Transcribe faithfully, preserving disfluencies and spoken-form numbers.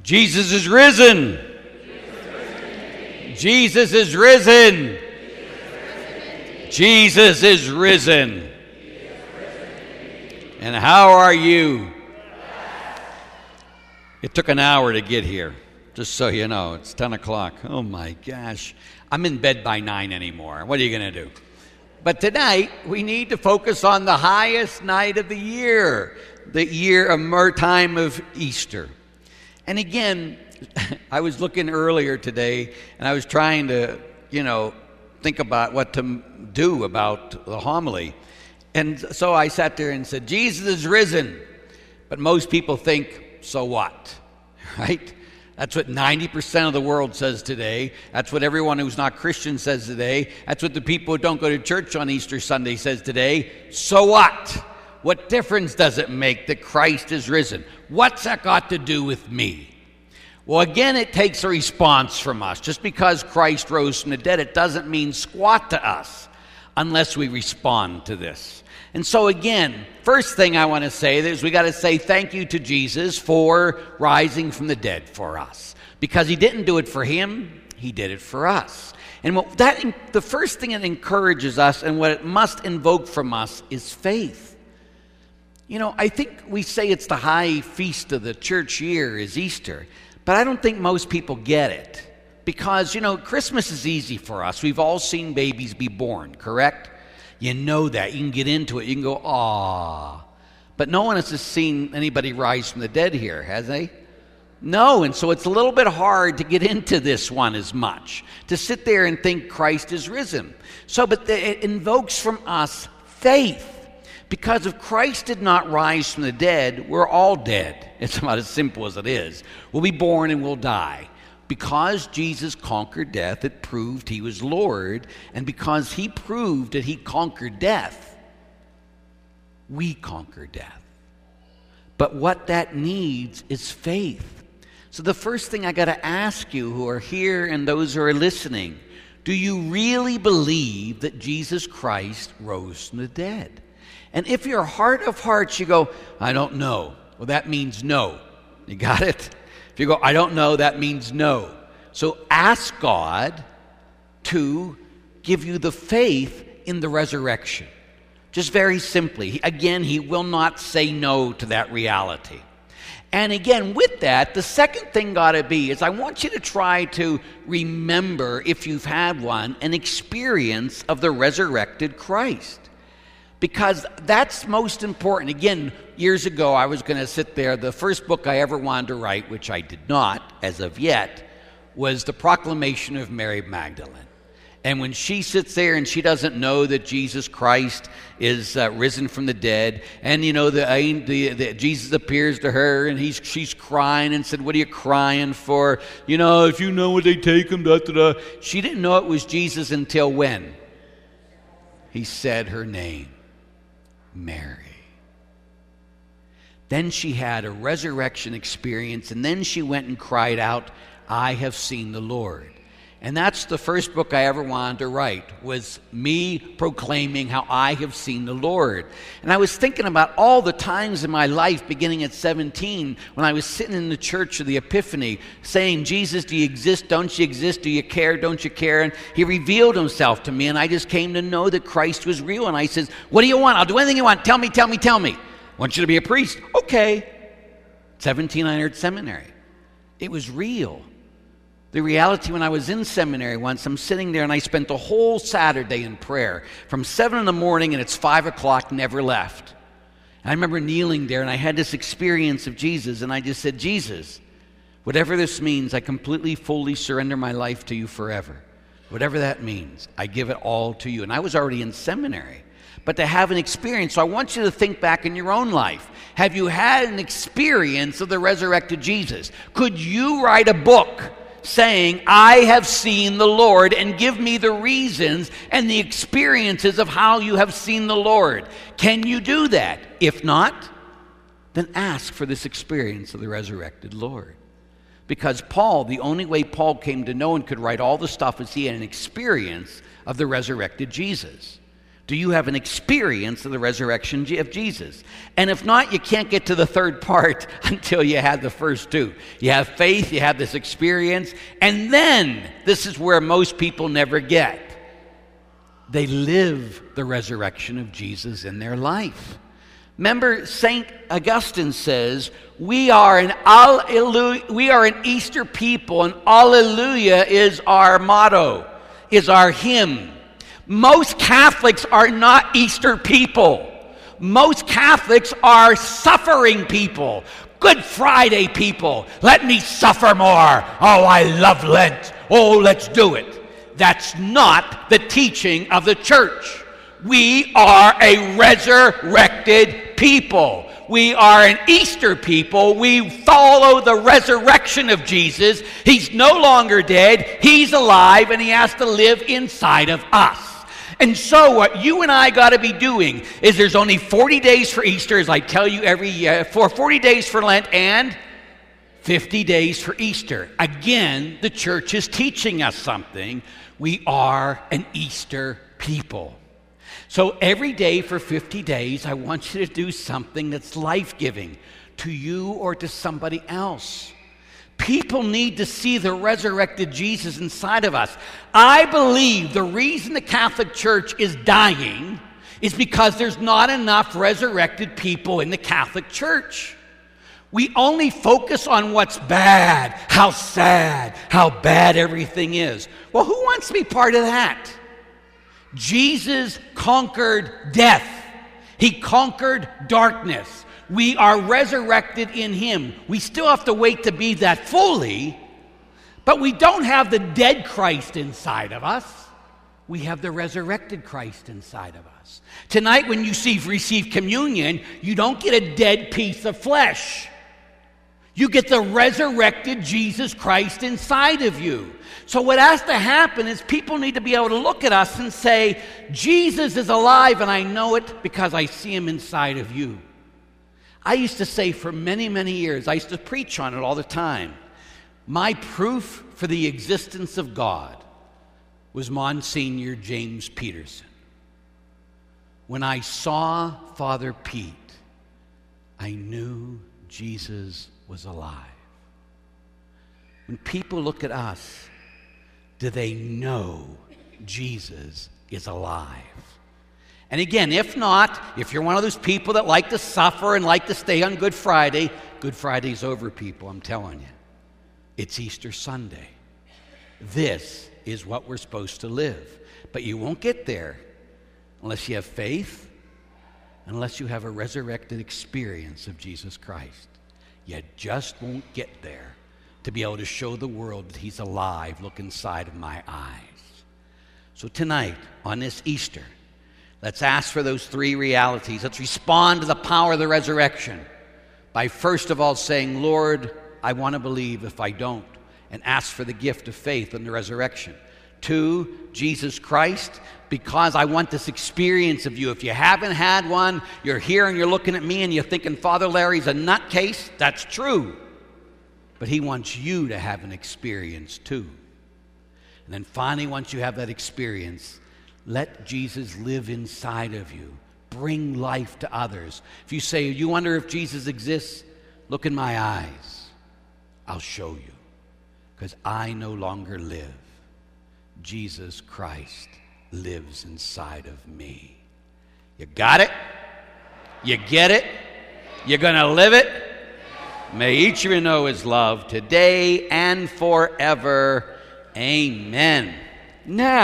Jesus is risen. Jesus is risen. Jesus is risen. And how are you? It took an hour to get here, just so you know. It's ten o'clock. Oh my gosh. I'm in bed by nine anymore. What are you going to do? But tonight, we need to focus on the highest night of the year, the year of time of Easter. And again, I was looking earlier today, and I was trying to, you know, think about what to do about the homily. And so I sat there and said, Jesus is risen. But most people think, so what? Right? That's what ninety percent of the world says today. That's what everyone who's not Christian says today. That's what the people who don't go to church on Easter Sunday says today. So what? What difference does it make that Christ is risen? What's that got to do with me? Well, again, it takes a response from us. Just because Christ rose from the dead, it doesn't mean squat to us unless we respond to this. And so again, first thing I want to say is we got to say thank you to Jesus for rising from the dead for us. Because he didn't do it for him, he did it for us. And what that the first thing it encourages us and what it must invoke from us is faith. You know, I think we say it's the high feast of the church year is Easter, but I don't think most people get it. Because, you know, Christmas is easy for us. We've all seen babies be born, correct? You know that. You can get into it. You can go, ah. But no one has seen anybody rise from the dead here, has they? No, and so it's a little bit hard to get into this one as much, to sit there and think Christ is risen. So, but the, it invokes from us faith. Because if Christ did not rise from the dead, we're all dead. It's about as simple as it is. We'll be born and we'll die. Because Jesus conquered death, it proved he was Lord. And because he proved that he conquered death, we conquer death. But what that needs is faith. So the first thing I got to ask you who are here and those who are listening, do you really believe that Jesus Christ rose from the dead? And if your heart of hearts you go, I don't know, well, that means no. You got it? If you go, I don't know, that means no. So ask God to give you the faith in the resurrection. Just very simply. Again, he will not say no to that reality. And again, with that, the second thing got to be is I want you to try to remember, if you've had one, an experience of the resurrected Christ. Because that's most important. Again, years ago, I was going to sit there. The first book I ever wanted to write, which I did not as of yet, was The Proclamation of Mary Magdalene. And when she sits there and she doesn't know that Jesus Christ is uh, risen from the dead, and you know the, the, the Jesus appears to her, and he's she's crying and said, "What are you crying for? You know, if you know what they take him." Da, da, da. She didn't know it was Jesus until when? He said her name, Mary. Then she had a resurrection experience, and then she went and cried out, "I have seen the Lord." And that's the first book I ever wanted to write, was me proclaiming how I have seen the Lord. And I was thinking about all the times in my life, beginning at seventeen, when I was sitting in the church of the Epiphany, saying, "Jesus, do you exist? Don't you exist? Do you care? Don't you care?" And he revealed himself to me, and I just came to know that Christ was real. And I said, "What do you want? I'll do anything you want. Tell me, tell me, tell me. I want you to be a priest." Okay. seventeen, I entered seminary. It was real. The reality, when I was in seminary once, I'm sitting there and I spent the whole Saturday in prayer from seven in the morning and it's five o'clock, never left. And I remember kneeling there and I had this experience of Jesus, and I just said, "Jesus, whatever this means, I completely, fully surrender my life to you forever. Whatever that means, I give it all to you." And I was already in seminary. But to have an experience, so I want you to think back in your own life. Have you had an experience of the resurrected Jesus? Could you write a book saying, "I have seen the Lord," and give me the reasons and the experiences of how you have seen the Lord? Can you do that? If not, then ask for this experience of the resurrected Lord. Because Paul, the only way Paul came to know and could write all the stuff is he had an experience of the resurrected Jesus. Do you have an experience of the resurrection of Jesus? And if not, you can't get to the third part until you have the first two. You have faith, you have this experience, and then this is where most people never get. They live the resurrection of Jesus in their life. Remember, Saint Augustine says, we are an alleluia, we are an Easter people, and Alleluia is our motto, is our hymn. Most Catholics are not Easter people. Most Catholics are suffering people, Good Friday people. Let me suffer more. Oh, I love Lent. Oh, let's do it. That's not the teaching of the church. We are a resurrected people. We are an Easter people. We follow the resurrection of Jesus. He's no longer dead. He's alive, and he has to live inside of us. And so what you and I got to be doing is there's only forty days for Easter, as I tell you every year, for forty days for Lent and fifty days for Easter. Again, the church is teaching us something. We are an Easter people. So every day for fifty days, I want you to do something that's life-giving to you or to somebody else. People need to see the resurrected Jesus inside of us. I believe the reason the Catholic Church is dying is because there's not enough resurrected people in the Catholic Church. We only focus on what's bad, how sad, how bad everything is. Well, who wants to be part of that? Jesus conquered death. He conquered darkness. We are resurrected in him. We still have to wait to be that fully, but we don't have the dead Christ inside of us. We have the resurrected Christ inside of us. Tonight, when you see, receive communion, you don't get a dead piece of flesh. You get the resurrected Jesus Christ inside of you. So what has to happen is people need to be able to look at us and say, Jesus is alive, and I know it because I see him inside of you. I used to say for many, many years, I used to preach on it all the time, my proof for the existence of God was Monsignor James Peterson. When I saw Father Pete, I knew Jesus was alive. When people look at us, do they know Jesus is alive? And again, if not, if you're one of those people that like to suffer and like to stay on Good Friday, Good Friday's over, people, I'm telling you. It's Easter Sunday. This is what we're supposed to live. But you won't get there unless you have faith, unless you have a resurrected experience of Jesus Christ. You just won't get there to be able to show the world that he's alive. Look inside of my eyes. So tonight, on this Easter, let's ask for those three realities. Let's respond to the power of the resurrection by first of all saying, Lord, I want to believe if I don't, and ask for the gift of faith in the resurrection. Two, Jesus Christ, because I want this experience of you. If you haven't had one, you're here and you're looking at me and you're thinking Father Larry's a nutcase. That's true. But he wants you to have an experience too. And then finally, once you have that experience, let Jesus live inside of you. Bring life to others. If you say, you wonder if Jesus exists, look in my eyes. I'll show you. Because I no longer live. Jesus Christ lives inside of me. You got it? You get it? You're going to live it? May each of you know his love today and forever. Amen. Now,